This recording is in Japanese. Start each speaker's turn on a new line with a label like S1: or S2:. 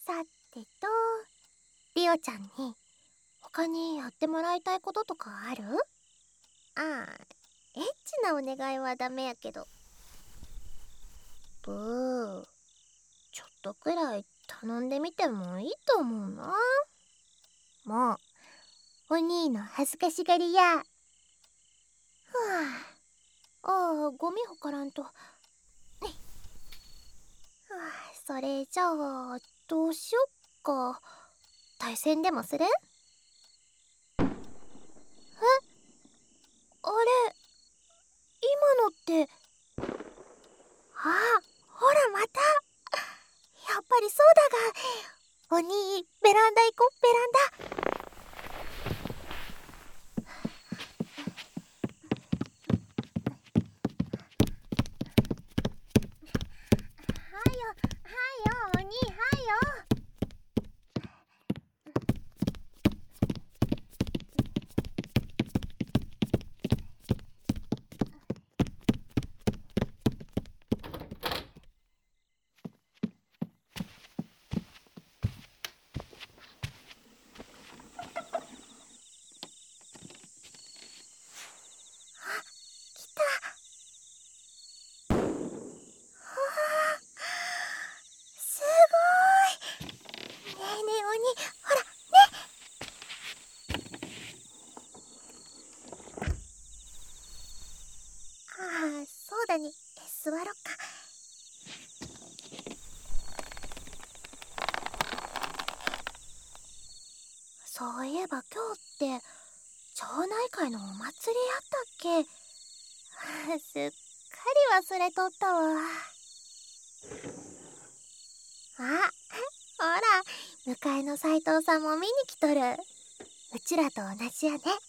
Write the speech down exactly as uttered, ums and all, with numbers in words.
S1: さてと、リオちゃんに他にやってもらいたいこととかある？ああ、エッチなお願いはダメやけど。ブー、ちょっとくらい頼んでみてもいいと思うな。もうお兄の恥ずかしがりや。ふあ、ああ、ゴミほからんと。はあ、それじゃあどうしよっか。対戦でもする？え、あれ、今のって。ああ、ほらまた。やっぱりそうだが、お兄、ベランダ行こう。ベランダ。はよ、はよ、お兄、はよ。来た。はあ、すごい。ねえねえお兄、ほらね。ああ、そうだね。座ろっか。そういえば今日って町内会のお祭りやったっけ？すっかり忘れとったわ。あ、ほら、向かいの斉藤さんも見に来とる。うちらと同じやね。